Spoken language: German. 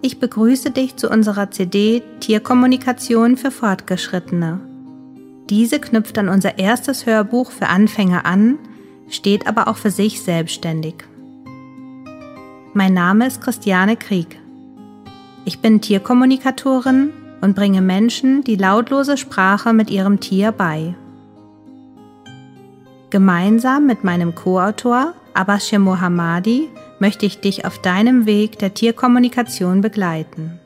Ich begrüße dich zu unserer CD Tierkommunikation für Fortgeschrittene. Diese knüpft an unser erstes Hörbuch für Anfänger an, steht aber auch für sich selbstständig. Mein Name ist Christiane Krieg. Ich bin Tierkommunikatorin und bringe Menschen die lautlose Sprache mit ihrem Tier bei. Gemeinsam mit meinem Co-Autor Abashir Mohammadi möchte ich dich auf deinem Weg der Tierkommunikation begleiten.